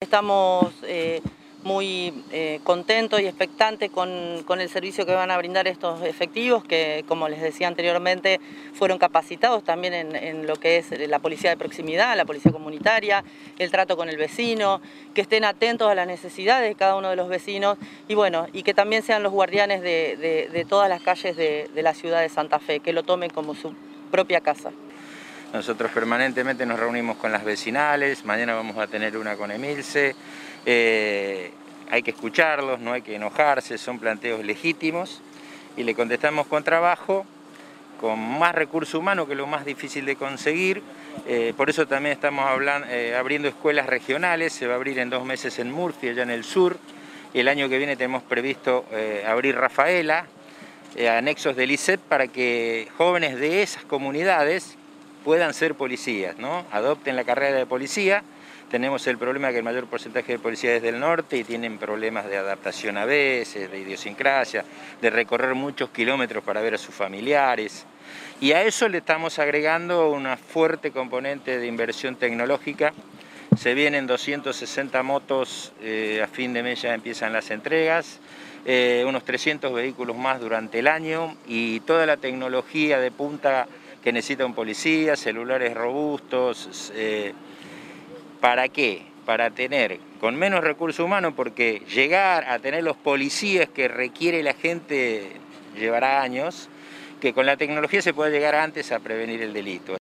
Estamos muy contentos y expectantes con el servicio que van a brindar estos efectivos que, como les decía anteriormente, fueron capacitados también en lo que es la policía de proximidad, la policía comunitaria, el trato con el vecino, que estén atentos a las necesidades de cada uno de los vecinos y bueno, y que también sean los guardianes de todas las calles de la ciudad de Santa Fe, que lo tomen como su propia casa. Nosotros permanentemente nos reunimos con las vecinales, mañana vamos a tener una con Emilce. Hay que escucharlos, no hay que enojarse, son planteos legítimos y le contestamos con trabajo, con más recurso humano, que es lo más difícil de conseguir. Por eso también estamos abriendo escuelas regionales, se va a abrir en 2 meses en Murcia, allá en el sur. El año que viene tenemos previsto abrir Rafaela, anexos del ISET, para que jóvenes de esas comunidades puedan ser policías, ¿no? Adopten la carrera de policía. Tenemos el problema que el mayor porcentaje de policías es del norte y tienen problemas de adaptación a veces, de idiosincrasia, de recorrer muchos kilómetros para ver a sus familiares. Y a eso le estamos agregando una fuerte componente de inversión tecnológica. Se vienen 260 motos, a fin de mes ya empiezan las entregas, unos 300 vehículos más durante el año y toda la tecnología de punta que necesita un policía, celulares robustos. ¿Para qué? Para tener con menos recursos humanos, porque llegar a tener los policías que requiere la gente llevará años, que con la tecnología se puede llegar antes a prevenir el delito.